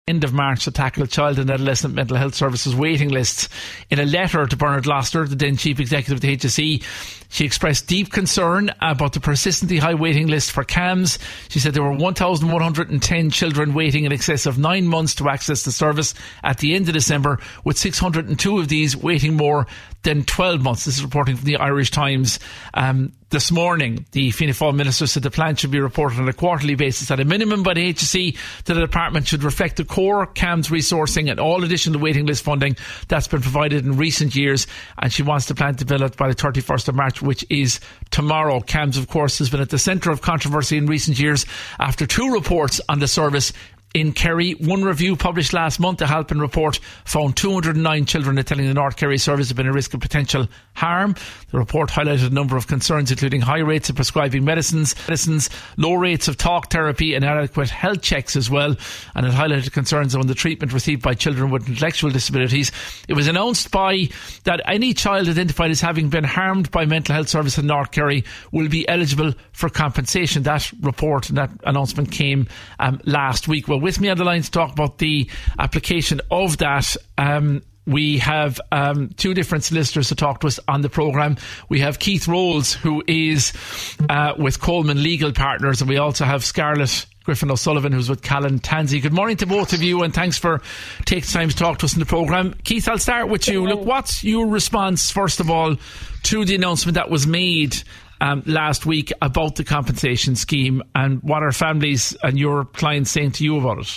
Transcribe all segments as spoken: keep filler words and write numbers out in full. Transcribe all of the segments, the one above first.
end of March to tackle child and adolescent mental health services waiting lists. In a letter to Bernard Gloucester, the then Chief Executive of the H S E, she expressed deep concern about the persistently high waiting list for C A M S. She said there were one thousand one hundred ten children waiting in excess of nine months to access the service at the end of December, with six hundred two of these waiting more than twelve months. This is reporting from the Irish Times. Um, this morning, the Fianna Fáil minister said the plan should be reported on a quarterly basis at a minimum by the H S E, that the department should reflect the core C A M S resourcing and all additional waiting list funding that's been provided in recent years. And she wants the plan developed by the thirty-first of March, which is tomorrow. C A M S, of course, has been at the centre of controversy in recent years after two reports on the service in Kerry. One review published last month, the Halpin report, found two hundred nine children attending the North Kerry service have been at risk of potential harm. The report highlighted a number of concerns, including high rates of prescribing medicines, medicines, low rates of talk therapy and inadequate health checks as well. And it highlighted concerns on the treatment received by children with intellectual disabilities. It was announced by that any child identified as having been harmed by mental health service in North Kerry will be eligible for compensation. That report and that announcement came um, last week. Well, with me on the line to talk about the application of that, um, we have um, two different solicitors to talk to us on the programme. We have Keith Rolls, who is uh, with Coleman Legal Partners, and we also have Scarlett Griffin O'Sullivan, who's with Callan Tansey. Good morning to both of you, and thanks for taking time to talk to us in the programme. Keith, I'll start with you. Look, what's your response, first of all, to the announcement that was made Um, last week about the compensation scheme, and what are families and your clients saying to you about it?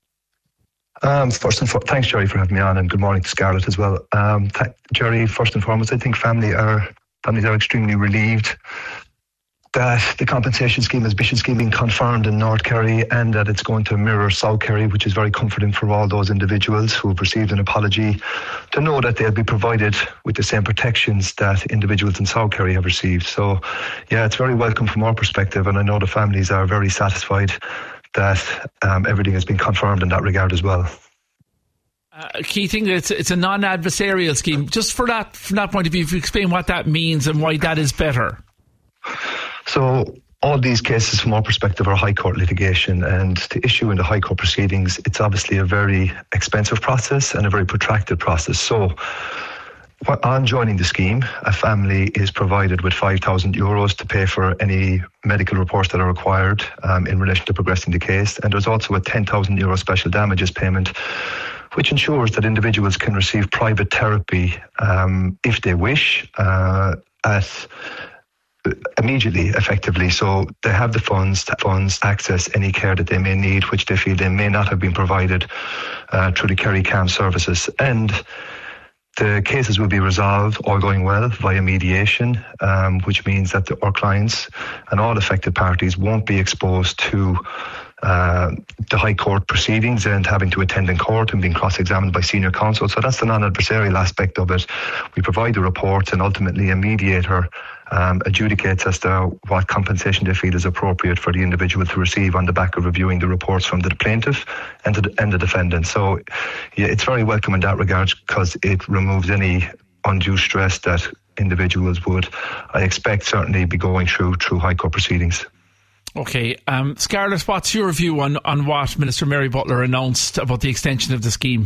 Um, first and foremost, thanks, Jerry, for having me on, and good morning to Scarlett as well. Um, th- Jerry, first and foremost, I think family are families are extremely relieved that the compensation scheme, as Bishop scheme, being confirmed in North Kerry, and that it's going to mirror South Kerry, which is very comforting for all those individuals who have received an apology, to know that they'll be provided with the same protections that individuals in South Kerry have received. So, yeah, it's very welcome from our perspective, and I know the families are very satisfied that um, everything has been confirmed in that regard as well. Uh, key thing, it's it's a non-adversarial scheme. Just for that, from that point of view, if you explain what that means and why that is better. So all these cases from our perspective are High Court litigation, and to issue in the High Court proceedings, it's obviously a very expensive process and a very protracted process. So on joining the scheme, a family is provided with five thousand euros to pay for any medical reports that are required um, in relation to progressing the case. And there's also a ten thousand euro special damages payment, which ensures that individuals can receive private therapy um, if they wish uh, at immediately, effectively. So they have the funds to funds access any care that they may need, which they feel they may not have been provided uh, through the Kerry C A M S services. And the cases will be resolved, all going well, via mediation, um, which means that the, our clients and all affected parties won't be exposed to Uh, the High Court proceedings and having to attend in court and being cross-examined by senior counsel. So that's the non-adversarial aspect of it. We provide the reports, and ultimately a mediator um, adjudicates as to what compensation they feel is appropriate for the individual to receive on the back of reviewing the reports from the plaintiff and, to the, and the defendant. So yeah, it's very welcome in that regard, because it removes any undue stress that individuals would, I expect, certainly be going through through High Court proceedings. Okay, um, Scarlett, what's your view on, on what Minister Mary Butler announced about the extension of the scheme?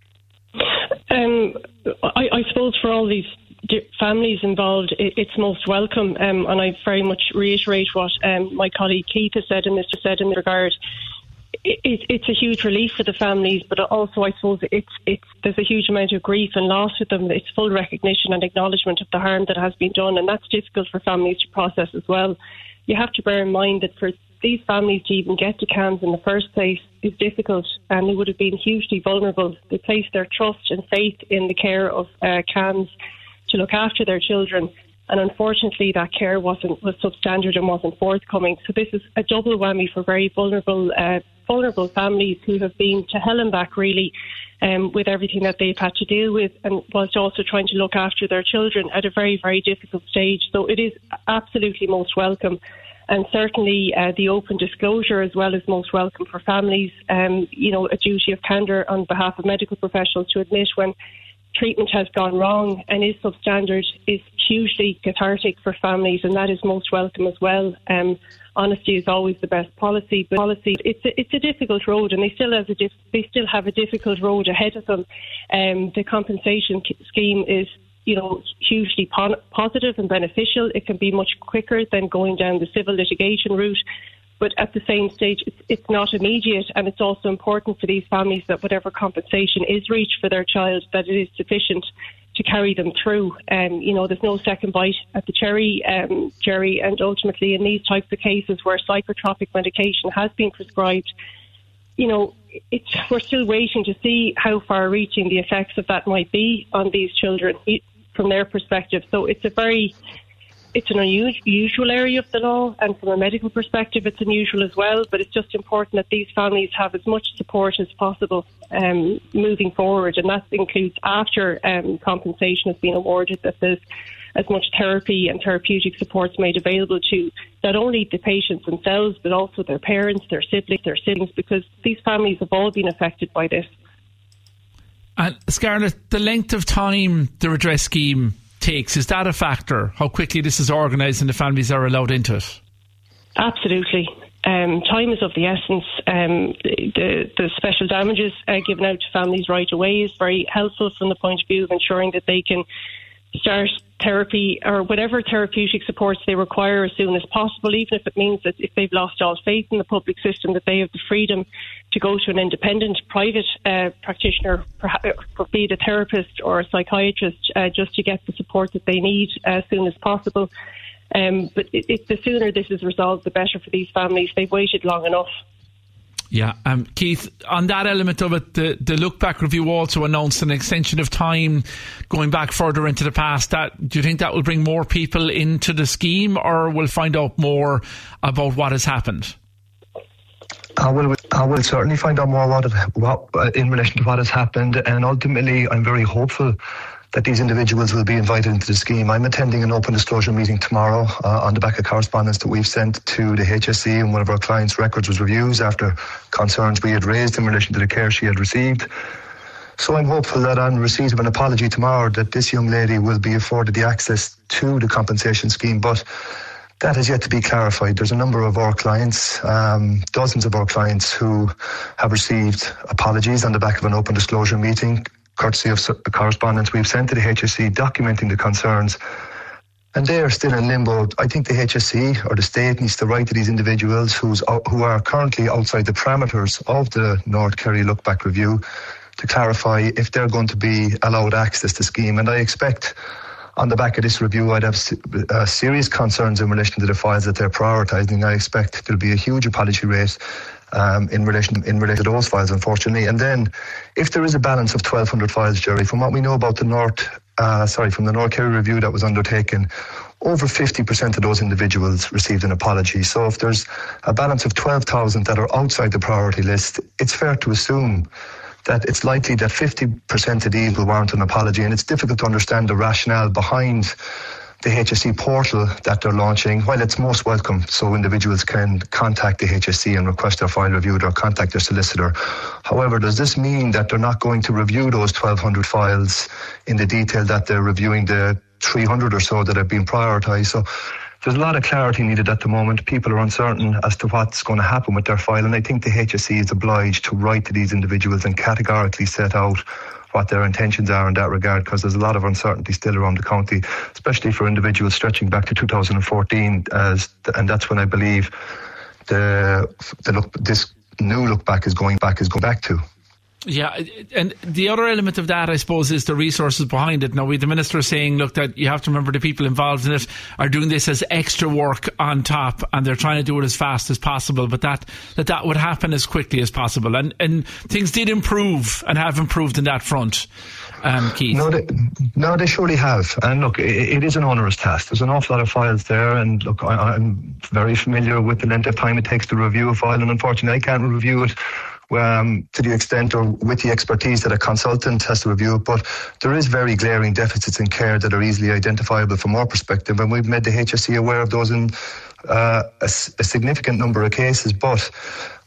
Um, I, I suppose for all these families involved, it, it's most welcome, um, and I very much reiterate what um, my colleague Keith has said and Mister said in this regard. It, it, it's a huge relief for the families, but also I suppose it's it's there's a huge amount of grief and loss with them. It's full recognition and acknowledgement of the harm that has been done, and that's difficult for families to process as well. You have to bear in mind that for these families to even get to C A M S in the first place is difficult, and they would have been hugely vulnerable. They placed their trust and faith in the care of uh, C A M S to look after their children, and unfortunately that care wasn't was substandard and wasn't forthcoming. So this is a double whammy for very vulnerable uh, vulnerable families who have been to hell and back, really, um, with everything that they've had to deal with, and whilst also trying to look after their children at a very, very difficult stage. So it is absolutely most welcome. And certainly uh, the open disclosure as well is most welcome for families. Um, you know, a duty of candour on behalf of medical professionals to admit when treatment has gone wrong and is substandard is hugely cathartic for families, and that is most welcome as well. Um, honesty is always the best policy, but policy it's a, it's a difficult road, and they still have a dif- they still have a difficult road ahead of them. Um, the compensation scheme is, you know, hugely po- positive and beneficial. It can be much quicker than going down the civil litigation route. But at the same stage, it's, it's not immediate, and it's also important for these families that whatever compensation is reached for their child, that it is sufficient to carry them through. Um, you know, there's no second bite at the cherry, um, Jerry, and ultimately in these types of cases where psychotropic medication has been prescribed, you know, it's, we're still waiting to see how far-reaching the effects of that might be on these children from their perspective. So it's a very... It's an unusual area of the law, and from a medical perspective it's unusual as well, but it's just important that these families have as much support as possible um, moving forward, and that includes after um, compensation has been awarded, that there's as much therapy and therapeutic supports made available to not only the patients themselves but also their parents, their siblings, their siblings, because these families have all been affected by this. And Scarlett, the length of time the redress scheme takes, is that a factor? How quickly this is organised and the families are allowed into it? Absolutely. Um, time is of the essence. Um, the, the special damages uh, given out to families right away is very helpful from the point of view of ensuring that they can start therapy or whatever therapeutic supports they require as soon as possible, even if it means that if they've lost all faith in the public system, that they have the freedom to go to an independent private uh, practitioner, be it a therapist or a psychiatrist, uh, just to get the support that they need as soon as possible. Um, but it, it, the sooner this is resolved, the better for these families. They've waited long enough. Yeah, um, Keith, on that element of it, the, the look back review also announced an extension of time going back further into the past. That, do you think that will bring more people into the scheme, or we'll find out more about what has happened? I will, I will certainly find out more what, what in relation to what has happened, and ultimately I'm very hopeful that these individuals will be invited into the scheme. I'm attending an open disclosure meeting tomorrow uh, on the back of correspondence that we've sent to the H S E, and one of our clients' records was reviewed after concerns we had raised in relation to the care she had received. So I'm hopeful that on receipt of an apology tomorrow that this young lady will be afforded the access to the compensation scheme, but that has yet to be clarified. There's a number of our clients, um, dozens of our clients, who have received apologies on the back of an open disclosure meeting, courtesy of correspondence we've sent to the H S E documenting the concerns, and they are still in limbo. I think the H S E or the state needs to write to these individuals who's, who are currently outside the parameters of the North Kerry Look Back Review to clarify if they're going to be allowed access to the scheme. And I expect on the back of this review I'd have uh, serious concerns in relation to the files that they're prioritising. I expect there'll be a huge apology rate Um, in relation in relation to those files, unfortunately. And then, if there is a balance of twelve hundred files, Jerry, from what we know about the North, uh, sorry, from the North Kerry review that was undertaken, over fifty percent of those individuals received an apology. So, if there's a balance of twelve thousand that are outside the priority list, it's fair to assume that it's likely that fifty percent of these will warrant an apology. And it's difficult to understand the rationale behind the H S E portal that they're launching. While it's most welcome, so individuals can contact the H S E and request their file reviewed or contact their solicitor. However, does this mean that they're not going to review those twelve hundred files in the detail that they're reviewing the three hundred or so that have been prioritised? So there's a lot of clarity needed at the moment. People are uncertain as to what's going to happen with their file, and I think the H S E is obliged to write to these individuals and categorically set out what their intentions are in that regard, because there's a lot of uncertainty still around the county, especially for individuals stretching back to two thousand fourteen, as and that's when I believe the the look this new look back is going back is going back to. Yeah, and the other element of that, I suppose, is the resources behind it. Now, we the minister is saying, look, that you have to remember the people involved in it are doing this as extra work on top, and they're trying to do it as fast as possible, but that that, that would happen as quickly as possible. And, and things did improve and have improved in that front, um, Keith. No they, no, they surely have. And look, it, it is an onerous task. There's an awful lot of files there, and look, I, I'm very familiar with the length of time it takes to review a file, and unfortunately I can't review it Um, to the extent or with the expertise that a consultant has to review it, but there is very glaring deficits in care that are easily identifiable from our perspective, and we've made the H S E aware of those in uh, a, a significant number of cases. But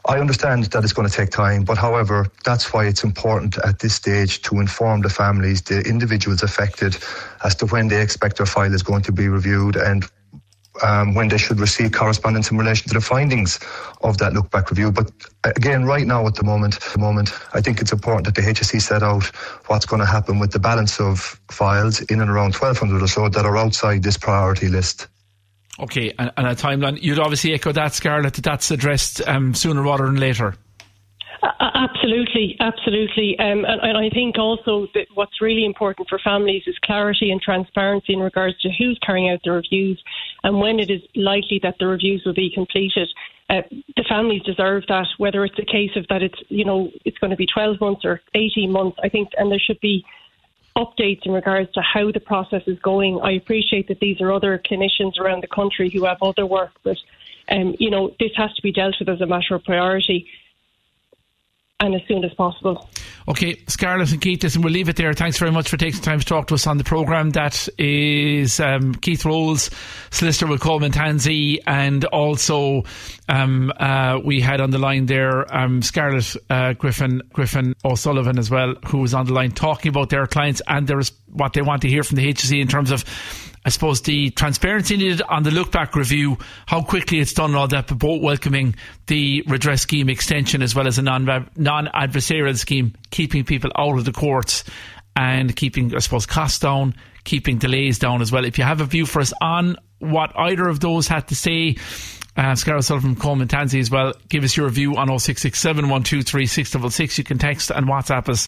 I understand that it's going to take time, but however, that's why it's important at this stage to inform the families, the individuals affected, as to when they expect their file is going to be reviewed and um, when they should receive correspondence in relation to the findings of that look-back review. But again, right now at the moment, the moment, I think it's important that the H S E set out what's going to happen with the balance of files in and around twelve hundred or so that are outside this priority list. Okay, and, and a timeline. You'd obviously echo that, Scarlett, that that's addressed um, sooner rather than later. Uh, absolutely, absolutely. Um, and, and I think also that what's really important for families is clarity and transparency in regards to who's carrying out the reviews and when it is likely that the reviews will be completed. Uh, the families deserve that, whether it's a case of that it's, you know, it's going to be twelve months or eighteen months, I think, and there should be updates in regards to how the process is going. I appreciate that these are other clinicians around the country who have other work, but um, you know, this has to be dealt with as a matter of priority and as soon as possible. Okay, Scarlett and Keith, listen, we'll leave it there. Thanks very much for taking time to talk to us on the programme. That is um, Keith Rolls, solicitor with Coleman Tansey, and also um, uh, we had on the line there um, Scarlett uh, Griffin Griffin O'Sullivan as well, who was on the line talking about their clients and their, what they want to hear from the H S E in terms of, I suppose, the transparency needed on the look-back review, how quickly it's done and all that, but both welcoming the redress scheme extension as well as a non, non-adversarial scheme, keeping people out of the courts and keeping, I suppose, costs down, keeping delays down as well. If you have a view for us on what either of those had to say, uh, Scarlett Sullivan from Coleman Tansey as well, give us your view on oh six six seven, one two three, six six six. You can text and WhatsApp us